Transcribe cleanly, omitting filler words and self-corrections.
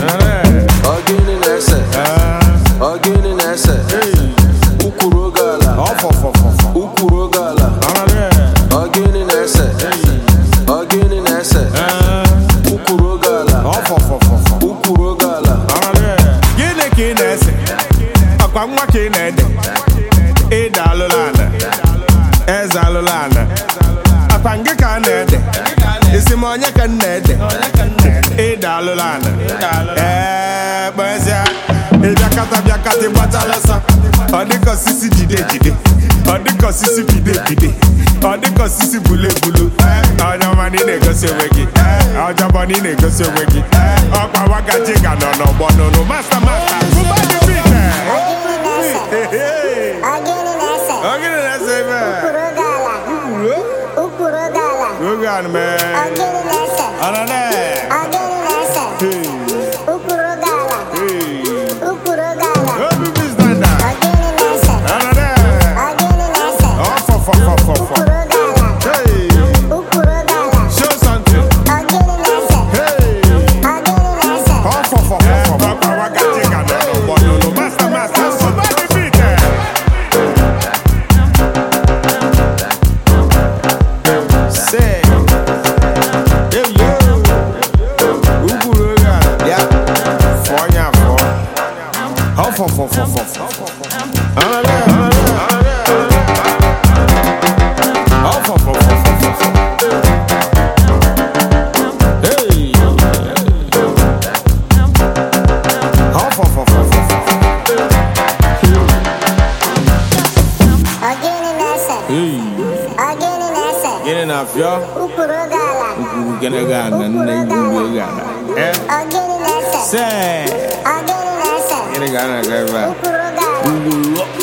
Ogini nese. Ogini nese. Ukurogala. Ukurogala. Ogini nese. Ogini nese. Ukurogala. Ukurogala. Gini kinese. Akwangwa kinede. Idalulana. Ezalulana. Apange kanede. Isimonye kanede. Idalulana. Benzia. Biakati batalasa. Odiko sisi jide. Odiko sisi pide. Odiko sisi bule. Ojo mani negosi wegi. Ojo bani negosi wegi. Okwa waka jiga no bono. Master. Somebody beat there. Ogini nese man. Ukurogala. Ugan man. Ogini nese. Anane. Ogini nese. Ukurogala. Ukurogala. Go be business now. Ogini nese. Anane. Ogini nese. Oh, Ukurogala. Hey. Ukurogala. Show something. Ogini nese. Hey. Ogini nese. Oh, Papa waka jiga no bono. Master. Somebody beat there. Say. Get enough, yo. Ukurogala. Ogini Ogini nese. Say. Ogini nese. Get a gun, Ukurogala.